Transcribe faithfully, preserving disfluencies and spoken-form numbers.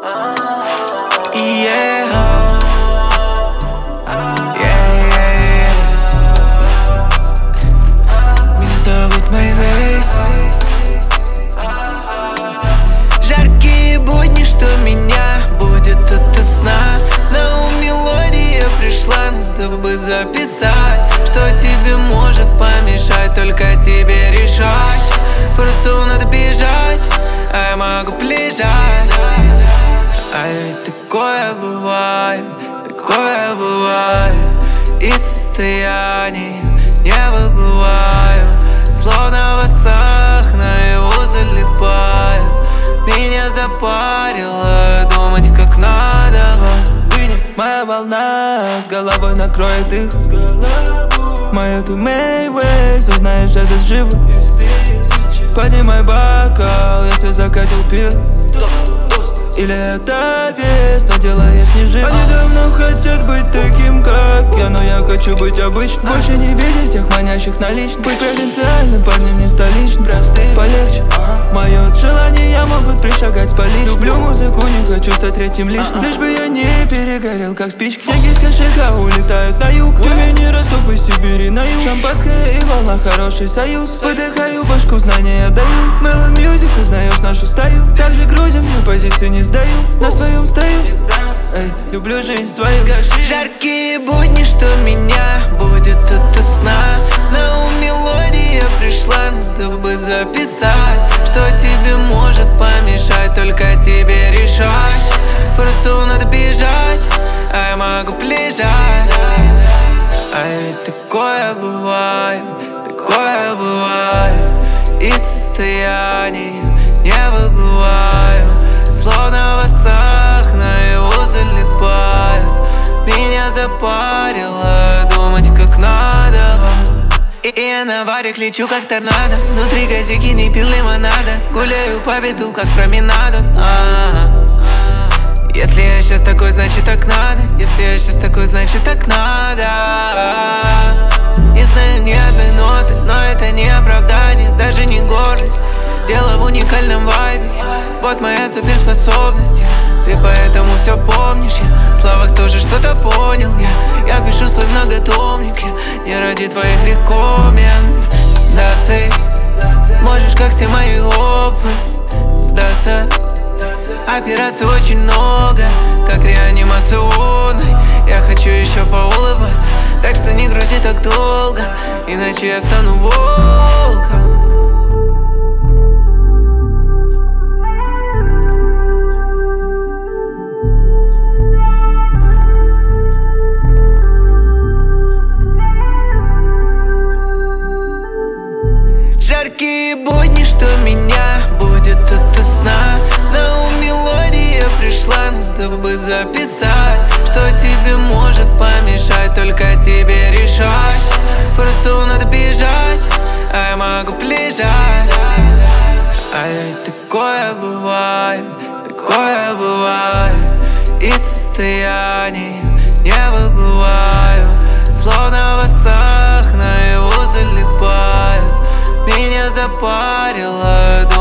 Yeah. Yeah, yeah, yeah. Меня зовут Майвейс. Жаркие будни, что меня будет от сна. На ум мелодия пришла, надо бы записать. Что тебе может помешать, только тебе решать. Просто надо бежать, а я могу лежать. А ведь такое бывает, такое бывает. Из состояний не выбываю. Словно в снах на его залипаю. Меня запарило думать как надо. Моя волна с головой накроет их. Моя ты Мэйвейс, узнаешь это живо. Поднимай бокал, если закатил пир. Или это вес, но делаешь не жив. Они давно хотят быть таким, как я, но я хочу быть обычным. Больше не видеть тех манящих наличных. Быть провинциальным парнем, не столичным. Полегче, мое желание я могут пришагать полично. Люблю музыку, не хочу стать третьим лишним. Лишь бы я не перегорел, как спичка. Деньги с кошелька улетают на юг. Тюмени, Ростов и Сибири на юг. Шампанское и волна, хороший союз. Выдыхаю башку, знания даю. Melon Music, узнаешь нашу стаю. Также грузим, мне позиции не сдаю. На своем стою, эй, люблю жизнь свою. Жаркие будни, что меня будет от сна. На ум мелодия пришла, надо бы записать. Что тебе может помешать, только тебе решать. Просто надо бежать, а я могу лежать. А ведь такое бывает, такое бывает. Из состояний не выбываю. Словно в снах на его залипаю. Меня запарило думать как надо. И я на варик лечу как торнадо. Внутри газики не пил лимонада. Гуляю по беду как променаду. А-а-а. Если я сейчас такой, значит так надо. Если я сейчас такой, значит так надо. Не знаю ни одной ноты, но это не оправдание, даже не гордость. Дело в уникальном вайбе, вот моя суперспособность. Ты поэтому все помнишь, я в словах тоже что-то понял. Я, я пишу свой многотомник, я не ради твоих рекомендаций. Можешь, как все мои опы, сдаться. Операций очень много, как реанимационной. Я хочу еще поулыбаться, так что не грузи так долго, иначе я стану волком. Жаркие будни, что меня будет от сна. На ум мелодия пришла, надо бы записать. Что тебе может помешать, только тебе решать. Просто надо бежать, а я могу лежать. А ведь такое бывает, такое бывает. Из состояний не выбываю. Словно в снах на его залипаю. Меня запарило